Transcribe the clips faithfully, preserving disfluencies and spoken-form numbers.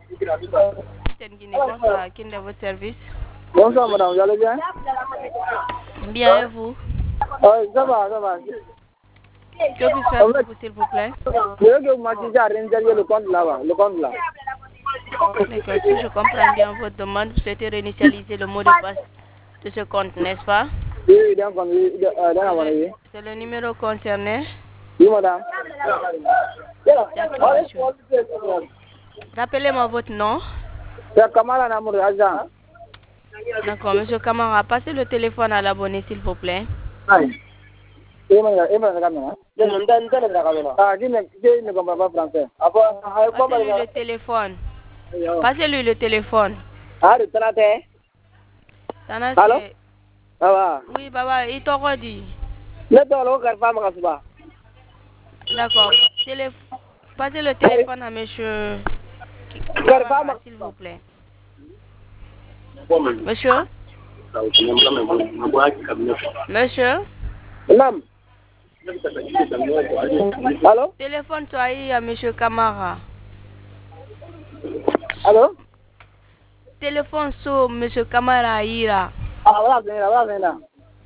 Guinée, bonsoir, qui est de votre service? Bonsoir madame, vous allez bien? Bien, et vous? Oui, ça va, ça va. Que puis-je faire pour vous, s'il vous plaît? Je veux que vous m'assistiez à réinitialiser le compte là-bas, le compte là. D'accord, si je comprends bien votre demande, vous souhaitez réinitialiser le mot de passe de ce compte, n'est-ce pas? Oui, d'un compte, oui, euh, d'un abonné, oui. C'est le numéro concerné? Oui madame. D'accord, monsieur. Rappelez-moi votre nom. C'est Kamala Namour Azan. D'accord, monsieur Kamara, passez le téléphone à l'abonné, s'il vous plaît. Oui, madame. Ah, qui ne, qui ne comprend pas français. Passez-lui le téléphone. Passez-lui le téléphone. Ah, le trente. Tana, Allô? c'est... Ça va. Oui, baba, il t'a redit. Ne t'en pas Karfa Makasuba. D'accord. Télé... Passez le téléphone à monsieur Karfa Kamara, s'il vous plaît. Monsieur? Monsieur? Nam. Allô? Téléphone toi à monsieur Kamara. Allô? Téléphone sur monsieur Kamara Ira. Ah, voilà, c'est là, voilà, c'est là.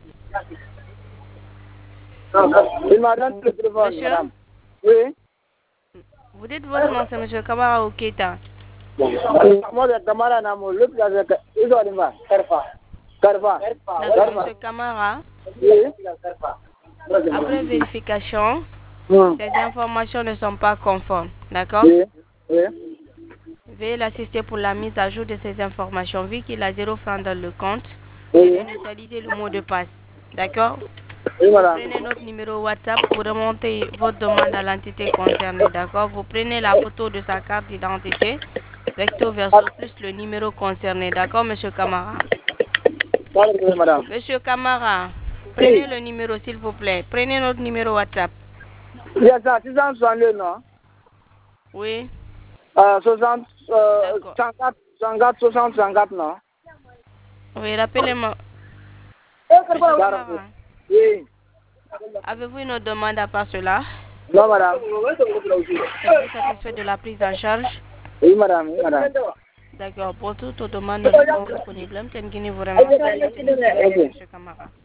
Il m'a donné le téléphone, Monsieur? madame. Oui. Vous dites votre nom, c'est monsieur Kamara Oketa. Moi, c'est Kamara Namour. Le plus, c'est... Il doit dire quoi? Karfa. Karfa. D'accord, monsieur Kamara. Oui. Après vérification, Hmm. ces informations ne sont pas conformes. D'accord? Oui. Oui. Veuillez l'assister pour la mise à jour de ces informations. Vu qu'il a zéro franc dans le compte, Oui. et d'initialiser le mot de passe. D'accord? Oui, Vous madame. prenez notre numéro WhatsApp pour remonter votre demande à l'entité concernée. D'accord? Vous prenez la photo de sa carte d'identité, recto verso, plus le numéro concerné. D'accord, monsieur Kamara? Oui, madame. Monsieur Kamara, prenez le numéro, s'il vous plaît. Prenez notre numéro WhatsApp. Il y a ça, six cent soixante-deux, non? Oui. Euh, soixante, euh, D'accord. cent quatre, cent quatre, soixante, cent quatre, non? Oui, rappelez-moi. Monsieur Kamara, Oui. avez-vous une autre demande à part cela? Non, madame. Êtes-vous satisfait de la prise en charge? Oui, madame. Oui, madame. D'accord. Pour toute autre demande, nous sommes disponibles. M T N Guinée vous remercie. Ok. Monsieur Kamara.